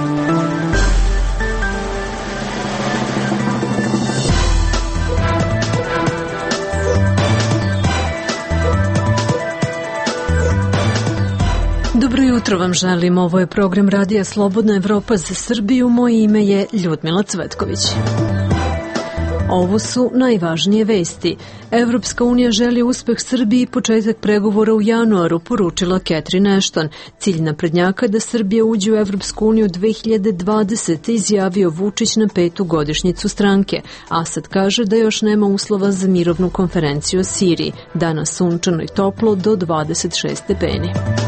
Dobro jutro vam želim, ovo je program Radija Slobodna Evropa za Srbiju, moje ime je Ljudmila Cvetković. Ovo su najvažnije vesti. Evropska unija želi uspeh Srbiji i početak pregovora u januaru, poručila Catherine Ashton. Cilj naprednjaka da Srbija uđe u Evropsku uniju 2020. izjavio Vučić na 5. godišnjicu stranke. Asad kaže da još nema uslova za mirovnu konferenciju o Siriji. Danas sunčano i toplo do 26 stepeni.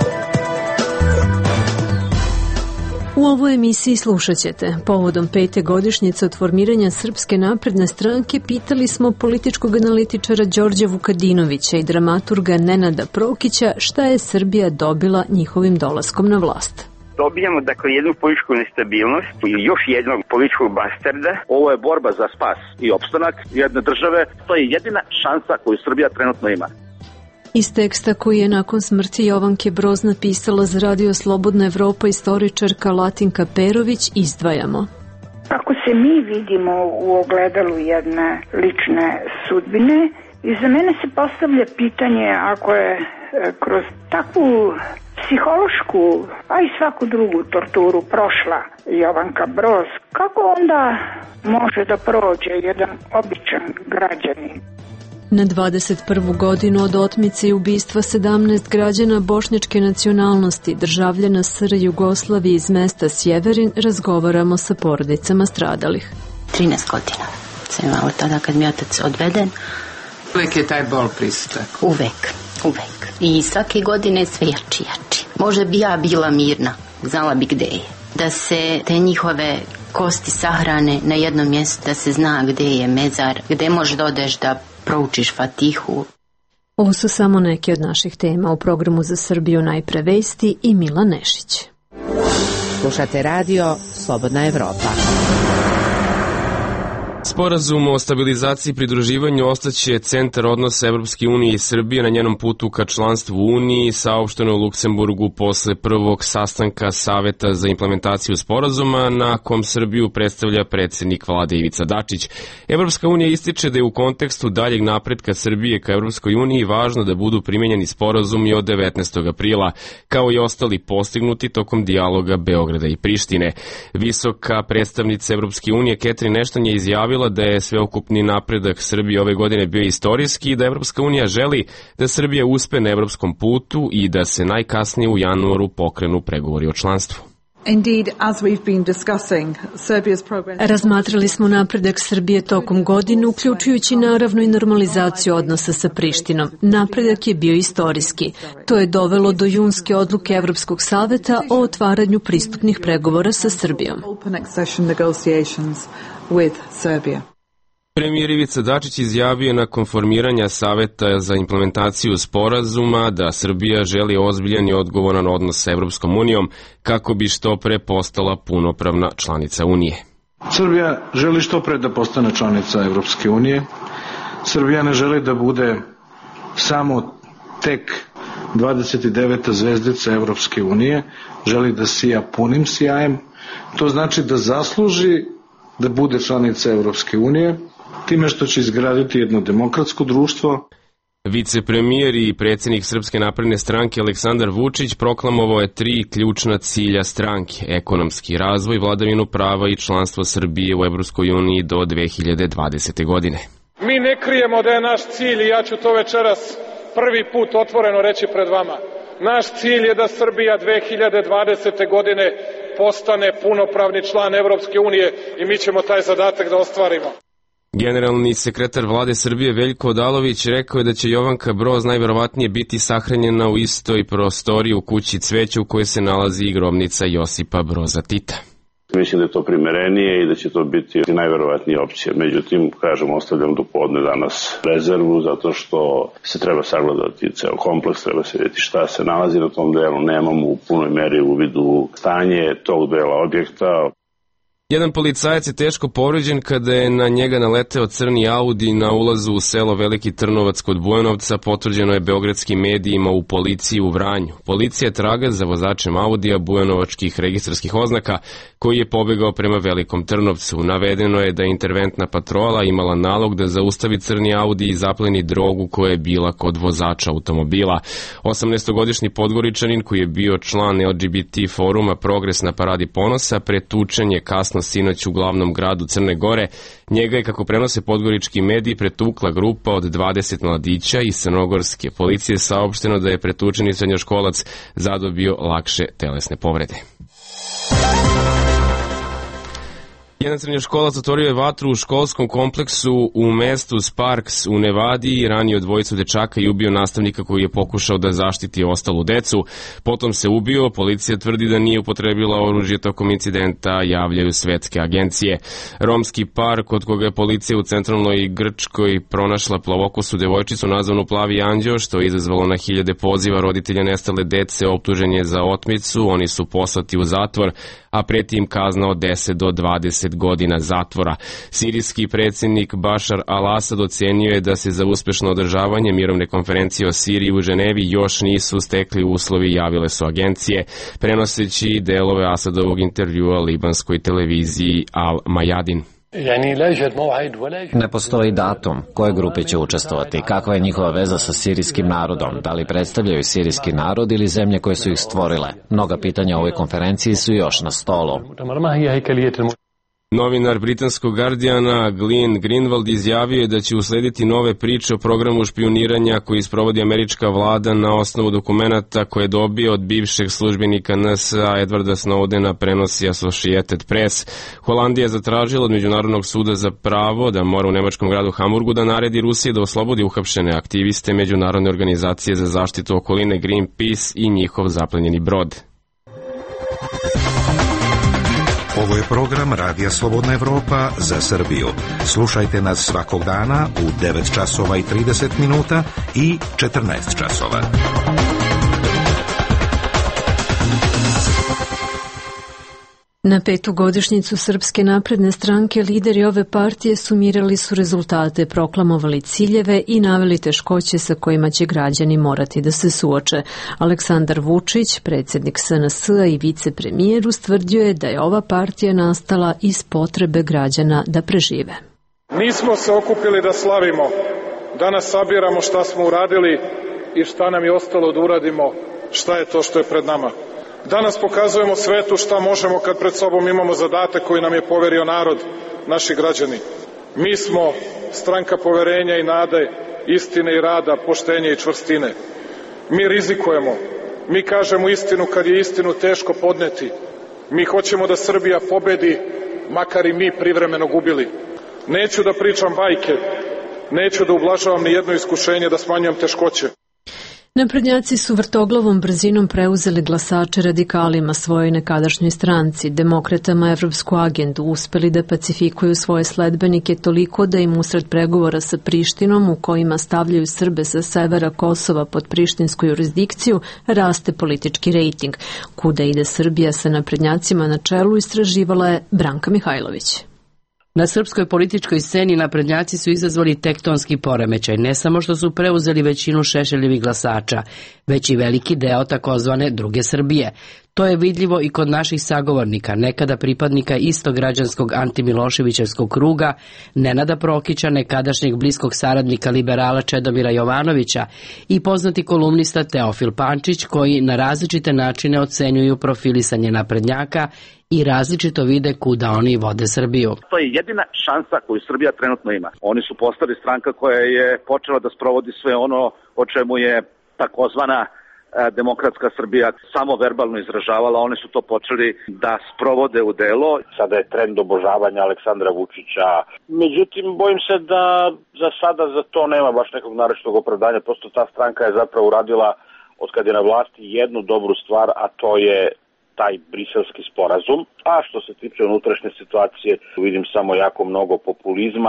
U ovoj emisiji slušat ćete. Povodom 5. godišnjice od formiranja Srpske napredne stranke pitali smo političkog analitičara Đorđa Vukadinovića i dramaturga Nenada Prokića šta je Srbija dobila njihovim dolaskom na vlast. Dobijamo dakle jednu političku nestabilnost i još jednog političkog bastarda. Ovo je borba za spas i opstanak jedne države. To je jedina šansa koju Srbija trenutno ima. Iz teksta koji je nakon smrti Jovanke Broz napisala za Radio Slobodna Evropa istoričarka Latinka Perović izdvajamo. Ako se mi vidimo u ogledalu jedne lične sudbine, i za mene se postavlja pitanje ako je kroz takvu psihološku, a i svaku drugu torturu prošla Jovanka Broz, kako onda može da prođe jedan običan građanin? Na 21. godinu od otmice i ubistva 17 građana bošnjačke nacionalnosti, državljana SR Jugoslavije iz mesta Sjeverin, razgovaramo sa porodicama stradalih. 13 godina sam imala tada kad mi je otac odveden. Uvijek je taj bol prisutan? Uvek. I svake godine sve jači. Možda bi ja bila mirna, znala bi gde je. Da se te njihove kosti sahrane na jednom mjestu, da se zna gde je mezar, gde možeš da odeš da proučiš Fatihu. Ovo su samo neke od naših tema u programu za Srbiju, najpre vesti i Milan Nešić. Slušate radio Slobodna Evropa. Sporazum o stabilizaciji i pridruživanju ostaće centar odnosa Evropske unije i Srbije na njenom putu ka članstvu u Uniji, saopšteno u Luksemburgu posle prvog sastanka Saveta za implementaciju sporazuma, na kom Srbiju predstavlja predsjednik vlade Ivica Dačić. Evropska unija ističe da je u kontekstu daljeg napretka Srbije ka Evropskoj uniji važno da budu primenjeni sporazumi od 19. aprila, kao i ostali postignuti tokom dijaloga Beograda i Prištine. Visoka predstavnica Evropske unije Catherine Ashton je izjavila da je sveukupni napredak Srbije ove godine bio istorijski i da Evropska unija želi da Srbija uspe na evropskom putu i da se najkasnije u januaru pokrenu pregovori o članstvu. Razmatrali smo napredak Srbije tokom godine, uključujući naravno i normalizaciju odnosa sa Prištinom. Napredak je bio istorijski. To je dovelo do junske odluke Evropskog saveta o otvaranju pristupnih pregovora sa Srbijom. Premijer Ivica Dačić izjavio nakon formiranja Saveta za implementaciju sporazuma da Srbija želi ozbiljan i odgovoran odnos sa Evropskom unijom kako bi što pre postala punopravna članica Unije. Srbija želi što pre da postane članica Evropske unije. Srbija ne želi da bude samo tek 29. zvezdica Evropske unije, želi da sija punim sjajem. To znači da zasluži da bude članica Evropske unije, time što će izgraditi jedno demokratsko društvo. Vicepremijer i predsjednik Srpske napredne stranke Aleksandar Vučić proklamovao je 3 ključna cilja stranke: ekonomski razvoj, vladavinu prava i članstvo Srbije u Evropskoj uniji do 2020. godine. Mi ne krijemo da je naš cilj, i ja ću to večeras prvi put otvoreno reći pred vama, naš cilj je da Srbija 2020. godine postane punopravni član Evropske unije i mi ćemo taj zadatak da ostvarimo. Generalni sekretar vlade Srbije Veljko Odalović rekao je da će Jovanka Broz najverovatnije biti sahranjena u istoj prostoriji u kući Cveće u kojoj se nalazi i grobnica Josipa Broza Tita. Mislim da je to primerenije i da će to biti najverovatnija opcija. Međutim, kažem, ostavljam do podne danas rezervu zato što se treba sagledati ceo kompleks, treba se vidjeti šta se nalazi na tom delu. Nemamo u punoj meri u vidu stanje tog dela objekta. Jedan policajac je teško povređen kada je na njega naleteo crni Audi na ulazu u selo Veliki Trnovac kod Bujanovca, potvrđeno je beogradskim medijima u policiji u Vranju. Policija traga za vozačem Audija bujanovačkih registarskih oznaka koji je pobegao prema Velikom Trnovcu. Navedeno je da je interventna patrola imala nalog da zaustavi crni Audi i zapleni drogu koja je bila kod vozača automobila. 18-godišnji Podgoričanin koji je bio član LGBT foruma Progres na Paradi ponosa pretučen je kasno sinoć u glavnom gradu Crne Gore. Njega je, kako prenose podgorički mediji, pretukla grupa od 20 mladića iz crnogorske policije. Saopšteno da je pretučeni srednjoškolac zadobio lakše telesne povrede. Jedan srednjoškolac otvorio je vatru u školskom kompleksu u mestu Sparks u Nevadi i ranio dvojicu dečaka i ubio nastavnika koji je pokušao da zaštiti ostalu decu. Potom se ubio, policija tvrdi da nije upotrebila oružje tokom incidenta, javljaju svetske agencije. Romski par kod koga je policija u centralnoj Grčkoj pronašla plavokosu devojčicu nazvanu Plavi anđeo, što je izazvalo na hiljade poziva roditelja nestale dece, optužen je za otmicu. Oni su poslati u zatvor, a preti im kazna od 10 do 20 godina zatvora. Sirijski predsjednik Bašar al-Asad ocenio je da se za uspešno održavanje mirovne konferencije o Siriji u Ženevi još nisu stekli uslovi, javile su agencije, prenoseći delove Asadovog intervjua libanskoj televiziji Al-Majadin. Ne postoji datum koje grupe će učestvovati, kakva je njihova veza sa sirijskim narodom, da li predstavljaju sirijski narod ili zemlje koje su ih stvorile. Mnoga pitanja o ovoj konferenciji su još na stolu. Novinar britanskog Guardiana Glenn Greenwald izjavio je da će uslediti nove priče o programu špijuniranja koji sprovodi američka vlada na osnovu dokumenata koje je dobio od bivšeg službenika NSA Edwarda Snowdena, prenosi Associated Press. Holandija je zatražila od Međunarodnog suda za pravo da mora u nemačkom gradu Hamburgu da naredi Rusiji da oslobodi uhapšene aktiviste Međunarodne organizacije za zaštitu okoline Greenpeace i njihov zaplenjeni brod. Ovo je program Radija Slobodna Evropa za Srbiju. Slušajte nas svakog dana u 9 časova i 30 minuta i 14 časova. Na 5. godišnjicu Srpske napredne stranke lideri ove partije sumirali su rezultate, proklamovali ciljeve i naveli teškoće sa kojima će građani morati da se suoče. Aleksandar Vučić, predsjednik SNS-a i vicepremijer, ustvrdio je da je ova partija nastala iz potrebe građana da prežive. Nismo se okupili da slavimo, danas sabiramo šta smo uradili i šta nam je ostalo da uradimo, šta je to što je pred nama. Danas pokazujemo svetu šta možemo kad pred sobom imamo zadatak koji nam je poverio narod, naši građani. Mi smo stranka poverenja i nade, istine i rada, poštenja i čvrstine. Mi rizikujemo, mi kažemo istinu kad je istinu teško podneti. Mi hoćemo da Srbija pobedi, makar i mi privremeno gubili. Neću da pričam bajke, neću da ublažavam ni jedno iskušenje, da smanjujem teškoće. Naprednjaci su vrtoglavom brzinom preuzeli glasače radikalima svojoj nekadašnjoj stranci, demokratama evropsku agendu, uspeli da pacifikuju svoje sledbenike toliko da im usred pregovora sa Prištinom, u kojima stavljaju Srbe sa severa Kosova pod prištinsku jurisdikciju, raste politički rejting. Kuda ide Srbija sa naprednjacima na čelu, istraživala je Branka Mihajlović. Na srpskoj političkoj sceni naprednjaci su izazvali tektonski poremećaj, ne samo što su preuzeli većinu Šešeljevih glasača, već i veliki deo takozvane druge Srbije. To je vidljivo i kod naših sagovornika, nekada pripadnika isto građanskog antimiloševićevskog kruga, Nenada Prokića, nekadašnjeg bliskog saradnika liberala Čedomira Jovanovića i poznati kolumnista Teofil Pančić, koji na različite načine ocenjuju profilisanje naprednjaka i različito vide kuda oni vode Srbiju. To je jedina šansa koju Srbija trenutno ima. Oni su postali stranka koja je počela da sprovodi sve ono o čemu je takozvana demokratska Srbija samo verbalno izražavala, one su to počeli da sprovode u delo. Sada je trend obožavanja Aleksandra Vučića. Međutim, bojim se da za sada za to nema baš nekog naročitog opravdanja. Prosto ta stranka je zapravo uradila, od kad je na vlasti, jednu dobru stvar, a to je taj briselski sporazum. A što se tiče unutrašnje situacije, vidim samo jako mnogo populizma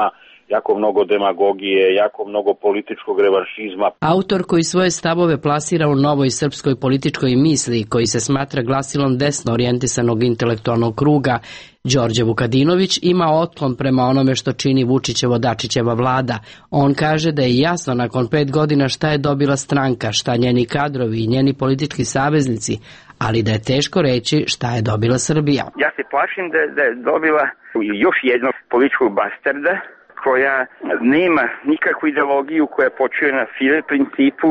jako mnogo demagogije, jako mnogo političkog revanšizma. Autor koji svoje stavove plasira u novoj srpskoj političkoj misli, koji se smatra glasilom desno orijentisanog intelektualnog kruga, Đorđe Vukadinović ima otklon prema onome što čini Vučićevo-Dačićeva vlada. On kaže da je jasno nakon 5 godina šta je dobila stranka, šta njeni kadrovi i njeni politički saveznici, ali da je teško reći šta je dobila Srbija. Ja se plašim da je dobila još jednog političkog bastarda koja nema nikakvu ideologiju, koja počuje na file principu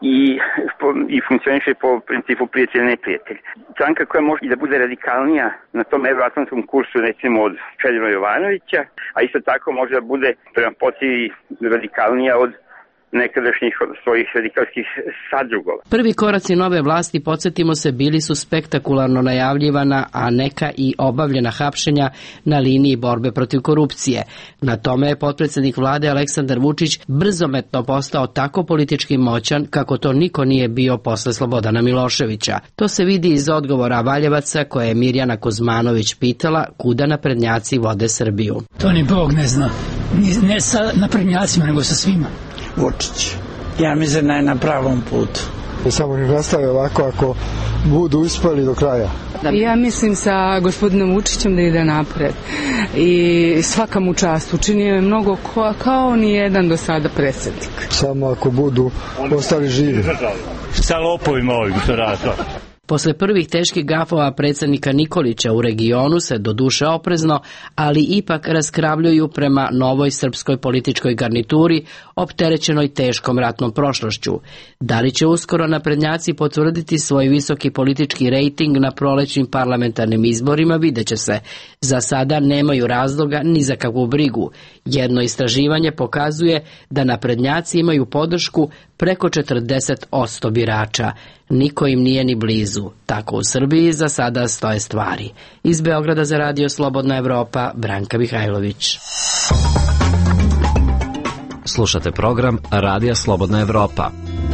i funkcioniše po principu prijatelj neprijatelj. Stranka koja može i da bude radikalnija na tom evroatlantskom kursu, recimo od Čedomira Jovanovića, a isto tako može da bude prema potrebi radikalnija od nekadašnjih svojih radikalskih sadrugova. Prvi koraci nove vlasti, podsjetimo se, bili su spektakularno najavljivana, a neka i obavljena hapšenja na liniji borbe protiv korupcije. Na tome je potpredsednik vlade Aleksandar Vučić brzometno postao tako politički moćan kako to niko nije bio posle Slobodana Miloševića. To se vidi iz odgovora Valjevaca koje je Mirjana Kuzmanović pitala kuda naprednjaci vode Srbiju. To ni Bog ne zna. Ne sa naprednjacima, nego sa svima. Vučić. Ja mislim da je na pravom putu. Samo ne nastave ovako ako budu uspeli do kraja. Ja mislim sa gospodinom Vučićem da ide napred i svaka mu čast. Učinio je mnogo kao ni jedan do sada predsjednik. Samo ako budu ostali živi. Sa lopovima ovim što rasta. Posle prvih teških gafova predsjednika Nikolića u regionu se doduše oprezno, ali ipak raskravljuju prema novoj srpskoj političkoj garnituri opterećenoj teškom ratnom prošlošću. Da li će uskoro naprednjaci potvrditi svoj visoki politički rejting na prolećnim parlamentarnim izborima, vidjet će se. Za sada nemaju razloga ni za kakvu brigu. Jedno istraživanje pokazuje da naprednjaci imaju podršku preko 40% birača. Niko im nije ni blizu. Tako u Srbiji za sada stoje stvari. Iz Beograda za Radio Slobodna Evropa, Branka Mihajlović. Slušate program Radija Slobodna Evropa.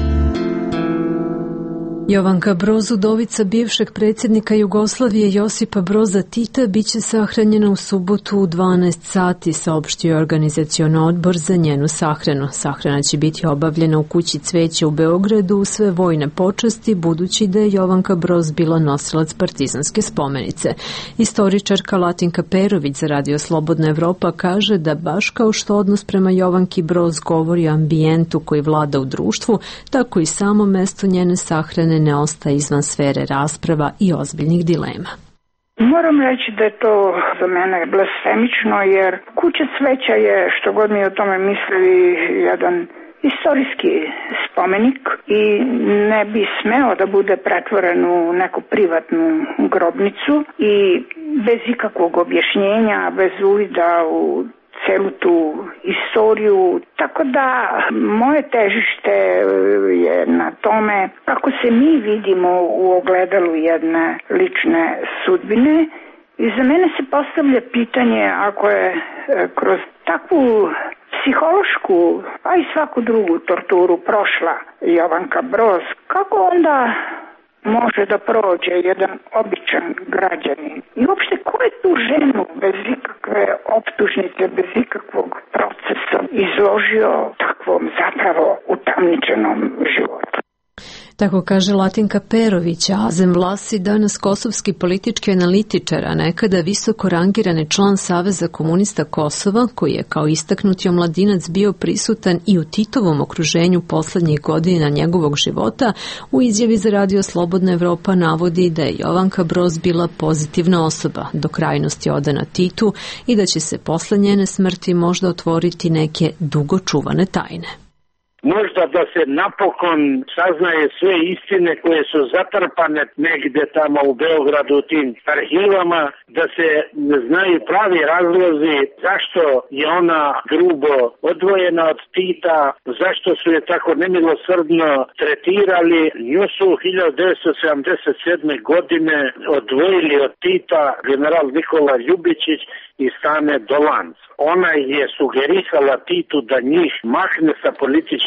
Jovanka Broz, udovica bivšeg predsjednika Jugoslavije Josipa Broza Tita, biće sahranjena u subotu u 12 sati, saopštio organizacioni odbor za njenu sahranu. Sahrana će biti obavljena u kući Cveće u Beogradu u sve vojne počasti, budući da je Jovanka Broz bila nosilac partizanske spomenice. Istoričarka Latinka Perović za Radio Slobodna Evropa kaže da baš kao što odnos prema Jovanki Broz govori o ambijentu koji vlada u društvu, tako i samo mesto njene sahrane ne ostaje izvan sfere rasprava i ozbiljnih dilema. Moram reći da je to za mene blasfemično, jer kuća Cveća je, što god mi o tome mislili, jedan istorijski spomenik i ne bi smeo da bude pretvoren u neku privatnu grobnicu i bez ikakvog objašnjenja, bez uvida u celu tu istoriju, tako da moje težište je na tome kako se mi vidimo u ogledalu jedne lične sudbine i za mene se postavlja pitanje ako je kroz takvu psihološku, pa i svaku drugu torturu prošla Jovanka Broz, kako onda može da prođe jedan običan građanin. I uopšte ko je tu ženu bez ikakve optužnice, bez ikakvog procesa izložio takvom zapravo utamničenom životu? Tako kaže Latinka Perović, a Azem Vlasi, danas kosovski politički analitičar, a nekada visoko rangirani član Saveza komunista Kosova, koji je kao istaknuti omladinac bio prisutan i u Titovom okruženju poslednjih godina njegovog života, u izjavi za Radio Slobodna Evropa navodi da je Jovanka Broz bila pozitivna osoba, do krajnosti odana Titu i da će se posle njene smrti možda otvoriti neke dugo čuvane tajne. Možda da se napokon saznaje sve istine koje su zatrpane negde tamo u Beogradu u tim arhivama, da se znaju pravi razlozi zašto je ona grubo odvojena od Tita, zašto su je tako nemilosrdno tretirali. Nju su 1977. godine odvojili od Tita general Nikola Ljubičić i Stane Dolanc. Ona je sugerisala Titu da njih mahne sa političke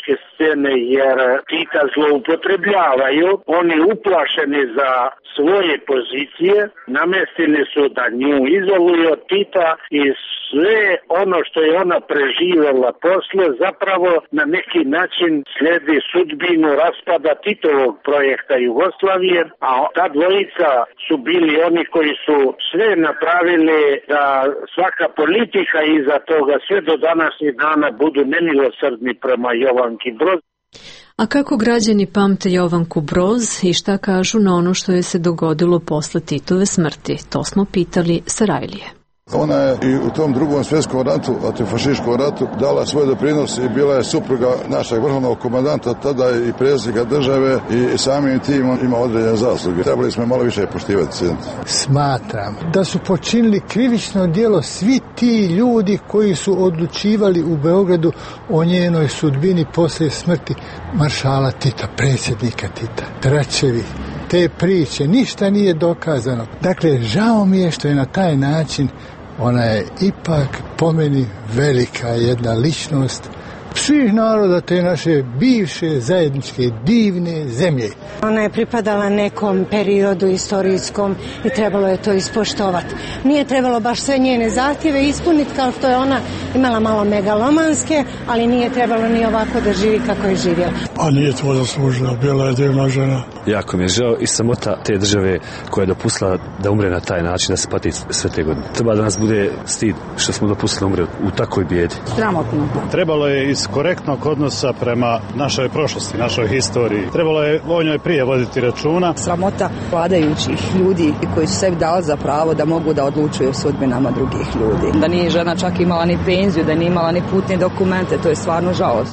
političke scene, jer Tita zloupotrebljavaju. Oni uplašeni za svoje pozicije, namestili su da nju izoluju od Tita i sve ono što je ona preživjela posle zapravo na neki način slijedi sudbinu raspada Titovog projekta Jugoslavije, a ta dvojica su bili oni koji su sve napravili da svaka politika iza toga sve do današnjih dana budu nemilosrdni prema Jovanki Broz. A kako građani pamte Jovanku Broz i šta kažu na ono što je se dogodilo posle Titove smrti? To smo pitali Sarajlije. Ona je i u tom drugom svjetskom ratu, antifašističkom ratu, dala svoj doprinos i bila je supruga našeg vrhovnog komandanta, tada i predsjednika države i samim tim ima određene zasluge. Trebali smo malo više poštivati. Smatram da su počinili krivično djelo svi ti ljudi koji su odlučivali u Beogradu o njenoj sudbini poslije smrti maršala Tita, predsjednika Tita, tračevi. Te priče, ništa nije dokazano. Dakle, žao mi je što je na taj način, ona je ipak po meni velika jedna ličnost svih naroda te naše bivše zajedničke divne zemlje. Ona je pripadala nekom periodu istorijskom i trebalo je to ispoštovati. Nije trebalo baš sve njene zahtjeve ispuniti kao što je ona imala malo megalomanske, ali nije trebalo ni ovako da živi kako je živjela. A nije to zaslužila, bila je divna žena. Jako mi je žao i samota te države koja je dopustila da umre na taj način, da se pati sve te godine. Treba da nas bude stid što smo dopustili da umre u takvoj bijedi. Sramotno. Trebalo je iz korektnog odnosa prema našoj prošlosti, našoj historiji. Trebalo je o njoj prije voditi računa. Sramota vladajućih ljudi koji su sebi dali za pravo da mogu da odlučuju o sudbinama drugih ljudi. Da nije žena čak imala ni penziju, da nije imala ni putne dokumente, to je stvarno žalost.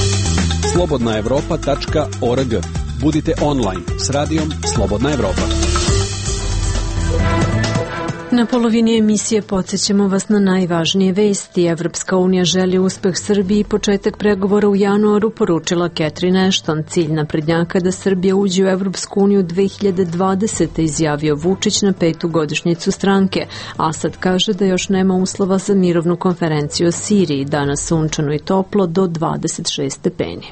slobodnaevropa.org. Budite online s radijom Slobodna Evropa. Na polovini emisije podsjećamo vas na najvažnije vesti. Evropska unija želi uspeh Srbiji i početak pregovora u januaru, poručila Catherine Ashton. Cilj naprednjaka da Srbija uđe u Evropsku uniju 2020. izjavio Vučić na 5. godišnjicu stranke. Asad kaže da još nema uslova za mirovnu konferenciju o Siriji. Danas sunčano i toplo do 26 stepeni.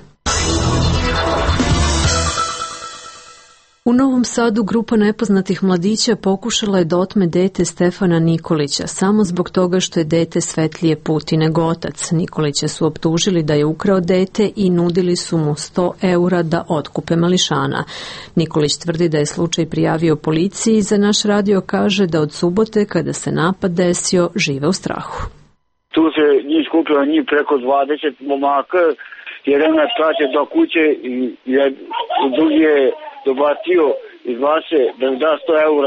U Novom Sadu grupa nepoznatih mladića pokušala je da otme dete Stefana Nikolića samo zbog toga što je dete svetlije puti nego otac. Nikolića su optužili da je ukrao dete i nudili su mu 100 eura da otkupe mališana. Nikolić tvrdi da je slučaj prijavio policiji i za naš radio kaže da od subote kada se napad desio žive u strahu. Tu se njih skupilo njih preko 20 momaka, jedan je plaće do kuće i drugi je dobacio iz vase da mi da 100 eura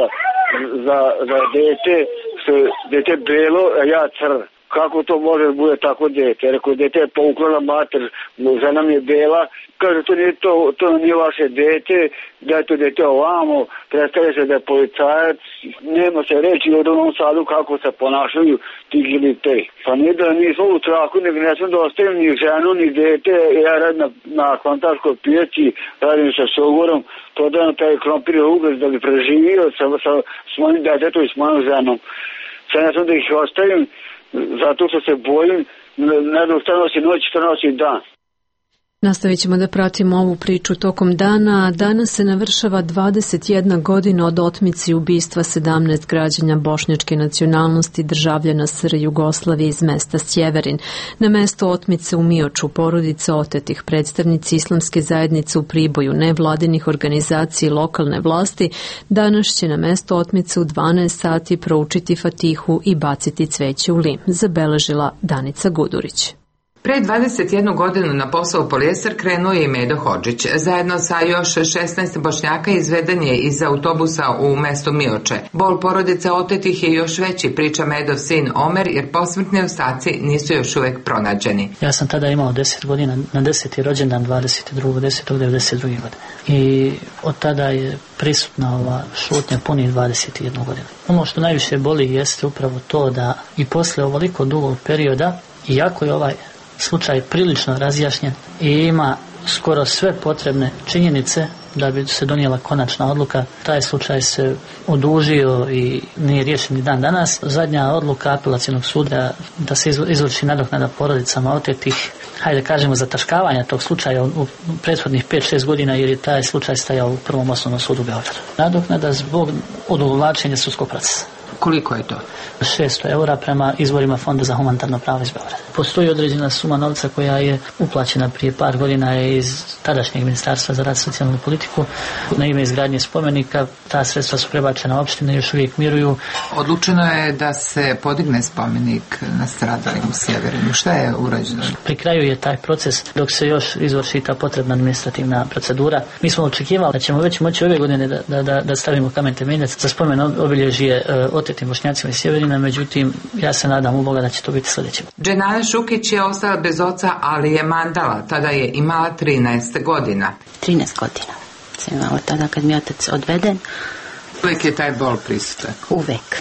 za dete, što je dete belo, a ja crn. Kako to može da bude tako dete? Rekao, dete je pouklala mater, žena mi je bela. Kaže, to nije vaše dete, da je to dete ovamo, predstavlja se da je policajac. Nema se reći od Novom Sadu kako se ponašaju ti ili te. Pa nije da nismo u traku, nego ne sam da ostavim ni ženu, ni dete. Ja radim na kvantarskoj pijaci, radim sa Sogorom, prodajem taj krompir ugaz da bi preživio s mojim detetom i s mojom ženom. Sad ne sam da ih ostavim, zato što se bojim, ne da šta nosi noć, šta nosi dan. Nastavit ćemo da pratimo ovu priču tokom dana. Danas se navršava 21 godina od otmice i ubistva 17 građana bošnjačke nacionalnosti državljana SR Jugoslavije iz mesta Sjeverin. Na mesto otmice u Mioču porodica otetih, predstavnici islamske zajednice u Priboju, nevladinih organizacija i lokalne vlasti, danas će na mesto otmice u 12 sati proučiti Fatihu i baciti cveće u lim, zabeležila Danica Gudurić. Pre 21 godinu na posao u polijesar krenuo je i Medo Hodžić. Zajedno sa još 16 Bošnjaka izveden je iz autobusa u mesto Mioče. Bol porodice otetih je još veći, priča Medov sin Omer, jer posmrtni ostaci nisu još uvek pronađeni. Ja sam tada imao 10 godina, na 10. rođendan 22.10.1992. godine. I od tada je prisutna ova šutnja punih 21 godina. Ono što najviše boli jeste upravo to da i posle ovoliko dugog perioda, iako je ovaj slučaj prilično razjašnjen i ima skoro sve potrebne činjenice da bi se donijela konačna odluka. Taj slučaj se odužio i nije riješen ni dan danas. Zadnja odluka apelacionog suda da se izvrši nadoknada porodicama otetih, hajde kažemo, zataškavanja tog slučaja u prethodnih 5-6 godina, jer je taj slučaj stajao u Prvom osnovnom sudu u Beogradu. Nadoknada zbog odugovlačenja sudskog procesa. Koliko je to? 600 eura prema izvorima Fonda za humanitarno pravo iz Beograda. Postoji određena suma novca koja je uplaćena prije par godina iz tadašnjeg Ministarstva za rad i socijalnu politiku na ime izgradnje spomenika. Ta sredstva su prebačena opštine i još uvijek miruju. Odlučeno je da se podigne spomenik nastradalih u Sjeverinu. Šta je urađeno? Pri kraju je taj proces dok se još izvrši ta potrebna administrativna procedura. Mi smo očekivali da ćemo već moći ove godine da stavimo kamen temeljac za spomen obilježje otetim Bošnjacima iz Sjeverina, međutim, ja se nadam u Boga da će to biti sljedeće. Dženana Šukić je ostala bez oca, ali je Mandala. Tada je imala 13 godina. 13 godina sam imala tada kad mi je otac odveden. Uvijek je taj bol prisutan? Uvijek.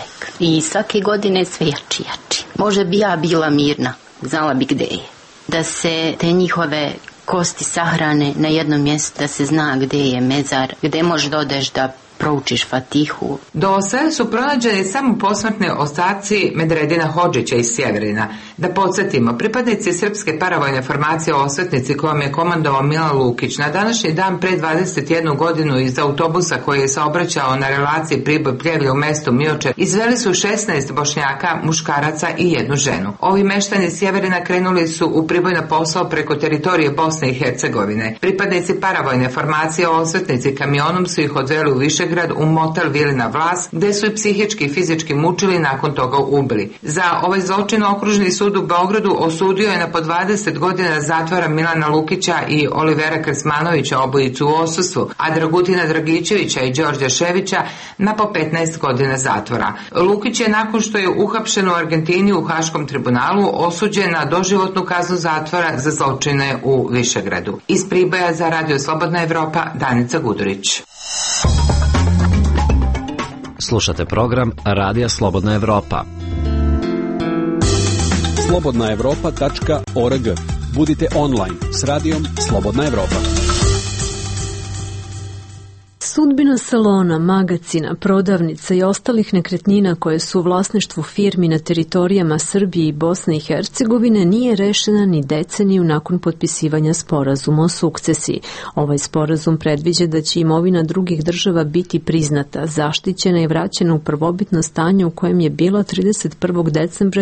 I svake godine sve jači. Možda bi ja bila mirna, znala bi gde je. Da se te njihove kosti sahrane na jednom mjestu, da se zna gde je mezar, gde možeš da odeš da proučiš Fatihu. Do sada su pronađeni samo posmrtni ostaci Medredina Hodžića iz Sjeverina. Da podsjetimo, pripadnici srpske paravojne formacije Osvetnici kojom je komandovao Milan Lukić na današnji dan pre 21 godinu iz autobusa koji je saobraćao na relaciji Priboj-Pljevlje u mestu Mioče izveli su 16 Bošnjaka, muškaraca i jednu ženu. Ovi meštani Sjeverina krenuli su u Priboj na posao preko teritorije Bosne i Hercegovine. Pripadnici paravojne formacije Osvetnici kamionom su ih odveli u Višegrad, u motel Vilina Vlas, gde su i psihički i fizički mučili i nakon toga ubili. Za ovaj zločin Okružni sud u Beogradu osudio je na po 20 godina zatvora Milana Lukića i Olivera Krsmanovića, obojicu u odsustvu, a Dragutina Dragičevića i Đorđa Ševića na po 15 godina zatvora. Lukić je nakon što je uhapšen u Argentini u Haškom tribunalu osuđen na doživotnu kaznu zatvora za zločine u Višegradu. Iz Priboja za Radio Slobodna Evropa, Danica Gudurić. Slušate program Radija Slobodna Evropa. slobodnaevropa.org. Budite online s radijom Slobodna Evropa. Sudbina salona, magacina, prodavnica i ostalih nekretnina koje su u vlasništvu firmi na teritorijama Srbije i Bosne i Hercegovine nije rešena ni deceniju nakon potpisivanja sporazuma o sukcesiji. Ovaj sporazum predviđa da će imovina drugih država biti priznata, zaštićena i vraćena u prvobitno stanje u kojem je bila 31. decembra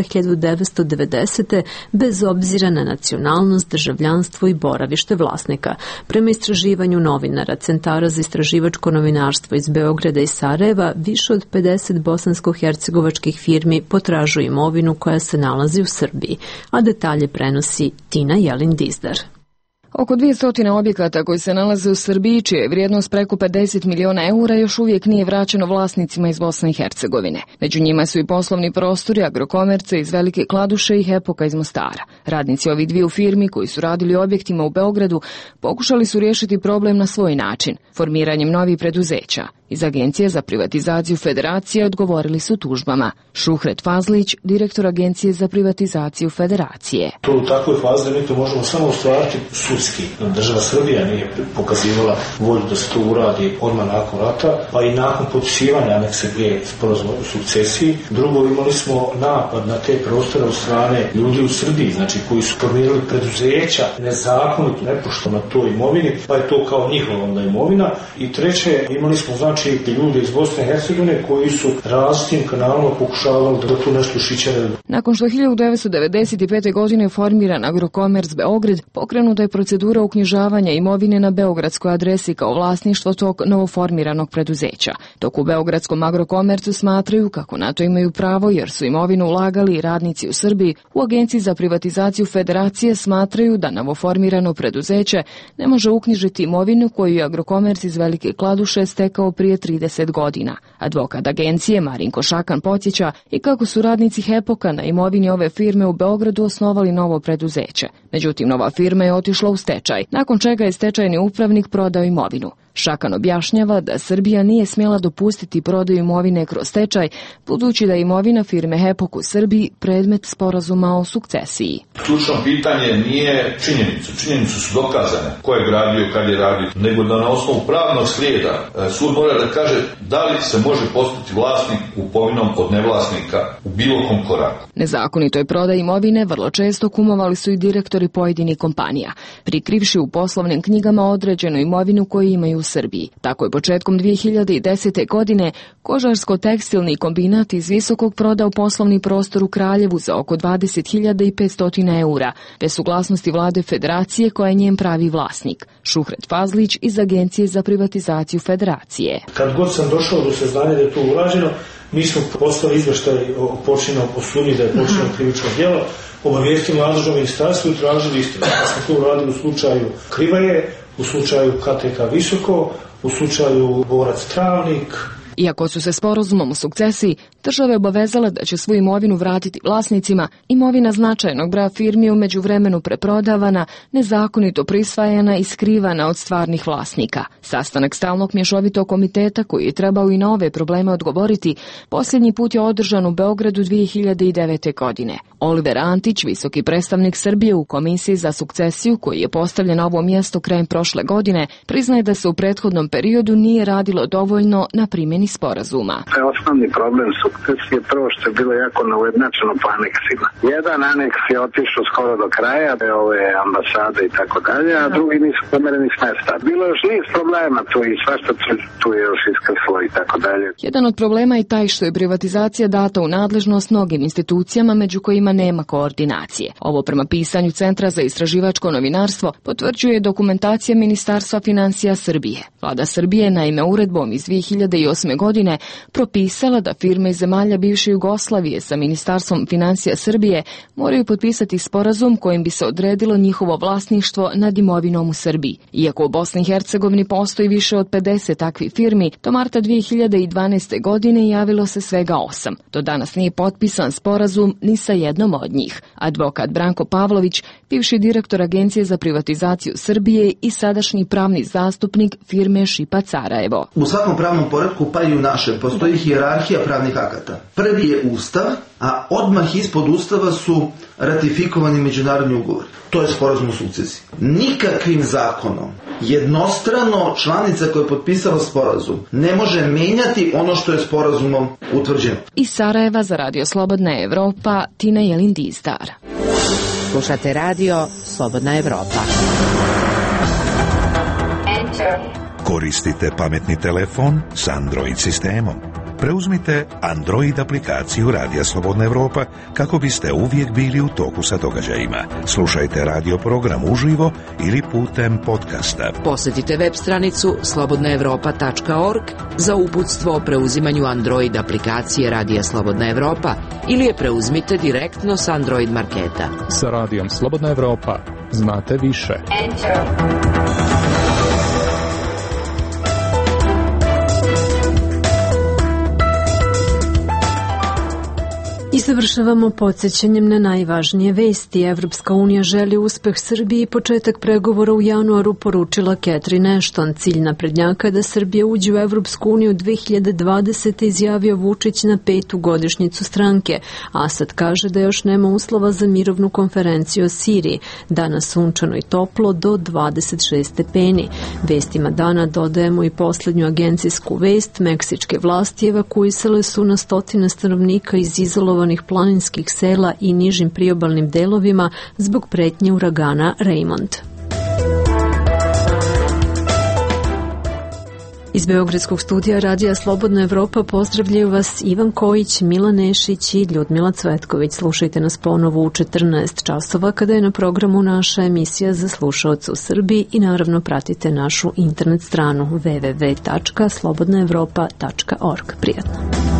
1990. bez obzira na nacionalnost, državljanstvo i boravište vlasnika. Prema istraživanju novinara Centara za istraživačko novinarstvo iz Beograda i Sarajeva, više od 50 bosansko-hercegovačkih firmi potražuju imovinu koja se nalazi u Srbiji, a detalje prenosi Tina Jelin-Dizdar. Oko 200 objekata koji se nalaze u Srbiji, čija je vrijednost preko 50 miliona eura, još uvijek nije vraćeno vlasnicima iz Bosne i Hercegovine. Među njima su i poslovni prostori Agrokomerca iz Velike Kladuše i Hepoka iz Mostara. Radnici ovih dviju firmi koji su radili u objektima u Beogradu pokušali su riješiti problem na svoj način, formiranjem novih preduzeća. Iz Agencije za privatizaciju Federacije odgovorili su tužbama. Šuhret Fazlić, direktor Agencije za privatizaciju Federacije. To u takvoj fazi mi to možemo samo ostvariti sudski. Država Srbija nije pokazivala volju da se to uradi odmah nakon rata, pa i nakon potpisivanja aneksa G sporazuma o sukcesiji. Drugo, imali smo napad na te prostore od strane ljudi u Srbiji, znači koji su formirali preduzeća nezakonito, nepošteno na toj imovini, pa je to kao njihova onda imovina. I treće, imali smo znači ljude iz Bosne i Hercegovine koji su različitim kanalima pokušavali da tu nešto šićare. Nakon što 1995. godine formiran Agrokomerc Beograd, pokrenuta je procedura uknjižavanja imovine na beogradskoj adresi kao vlasništvo tog novoformiranog preduzeća. Dok u beogradskom Agrokomercu smatraju kako na to imaju pravo jer su imovinu ulagali i radnici u Srbiji, u Agenciji za privatizaciju Federacije smatraju da novoformirano preduzeće ne može uknjižiti imovinu koju je Agrokomerc iz Velike Kladuše stekao prije 30 godina. Advokat agencije Marinko Šakan podsjeća i kako su radnici Hepoka na imovini ove firme u Beogradu osnovali novo preduzeće. Međutim, nova firma je otišla u stečaj, nakon čega je stečajni upravnik prodao imovinu. Šakan objašnjava da Srbija nije smjela dopustiti prodaju imovine kroz stečaj, budući da je imovina firme Hepok u Srbiji predmet sporazuma o sukcesiji. Ključno pitanje nije činjenicu su dokazane ko je gradio, kad je radio, nego da na osnovu pravnog slijeda sud mora da kaže da li se može postati vlasnik kupovinom od nevlasnika u bilo kom koraku. Nezakonitoj prodaji imovine vrlo često kumovali su i direktori pojedinih kompanija, prikrivši u poslovnim knjigama određenu imovinu koju imaju u Srbiji. Tako je početkom 2010. godine kožarsko-tekstilni kombinat iz Visokog prodao poslovni prostor u Kraljevu za oko 20.500 eura, bez suglasnosti vlade Federacije koja je njen pravi vlasnik. Šuhret Fazlić iz Agencije za privatizaciju Federacije. Kad god sam došao do saznanja da je to urađeno, mi smo poslali izveštaj o sumnji da je počinjeno krivično djelo, obavijestili nadležno ministarstvo i tražili istinu. Smo to uradili u slučaju Krivaje, u slučaju KTK Visoko, u slučaju Borac Travnik. Iako su se sporazumom o sukcesiji države obavezale da će svoju imovinu vratiti vlasnicima, imovina značajnog broja firmi u međuvremenu preprodavana, nezakonito prisvajana i skrivana od stvarnih vlasnika. Sastanak stalnog mješovitog komiteta koji je trebao i na ove probleme odgovoriti, posljednji put je održan u Beogradu 2009. godine. Oliver Antić, visoki predstavnik Srbije u Komisiji za sukcesiju, koji je postavljen na ovo mjesto krajem prošle godine, priznaje da se u prethodnom periodu nije radilo dovoljno na primjeni sporazuma. Osnovni problem sukcesije prvo što je bilo jako neujednačeno po aneksima. Jedan aneks je otišao skoro do kraja, ove ambasade i tako dalje, a drugi nisu pomereni s mesta. Bilo je još niz problema tu i svašta tu je još iskrslo i tako dalje. Jedan od problema je taj što je privatizacija data u nadležnost mnogim institucijama, među kojima nema koordinacije. Ovo prema pisanju Centra za istraživačko novinarstvo potvrđuje dokumentacija Ministarstva financija Srbije. Vlada Srbije naime uredbom iz 2008. godine propisala da firme iz zemalja bivše Jugoslavije sa Ministarstvom financija Srbije moraju potpisati sporazum kojim bi se odredilo njihovo vlasništvo nad imovinom u Srbiji. Iako u Bosni i Hercegovini postoji više od 50 takvih firmi, do marta 2012. godine javilo se svega 8. Do danas nije potpisan sporazum ni sa jednom od njih. Advokat Branko Pavlović, bivši direktor Agencije za privatizaciju Srbije i sadašnji pravni zastupnik firme Šipac Sarajevo. U svakom pravnom poretku, pa i u našem, postoji hijerarhija pravnih akata. Prvi je Ustav, a odmah ispod Ustava su ratifikovani međunarodni ugovori. To je sporazum o sukcesiji. Nikakvim zakonom jednostrano članica koja je potpisala sporazum ne može menjati ono što je sporazumom utvrđeno. Iz Sarajeva za Radio Slobodna Evropa, Tina Jelin-Dizdar. Slušate radio Slobodna Evropa. Koristite pametni telefon s Android sistemom. Preuzmite Android aplikaciju Radija Slobodna Evropa kako biste uvijek bili u toku sa događajima. Slušajte radio program uživo ili putem podcasta. Posjetite web stranicu slobodnaevropa.org za uputstvo o preuzimanju Android aplikacije Radija Slobodna Evropa ili je preuzmite direktno s Android marketa. Sa Radijom Slobodna Evropa znate više. I završavamo podsjećanjem na najvažnije vesti. Evropska unija želi uspeh Srbiji i početak pregovora u januaru, poručila Catherine Ashton. Cilj naprednjaka je da Srbija uđe u Evropsku uniju 2020. izjavio Vučić na 5. godišnjicu stranke. Asad kaže da još nema uslova za mirovnu konferenciju o Siriji. Danas sunčano i toplo do 26 stepeni. Vestima dana dodajemo i posljednju agencijsku vest. Meksičke vlasti evakuisale su na stotine stanovnika iz izolovanih planinskih sela i nižim priobalnim delovima zbog pretnje uragana Raymond. Iz Beogradskog studija Radija Slobodna Evropa pozdravljaju vas Ivan Kojić, Milan Nešić i Ljudmila Cvetković. Slušajte nas ponovo u 14 časova kada je na programu naša emisija za slušaoce u Srbiji i naravno pratite našu internet stranu www.slobodnaevropa.org. Prijatno.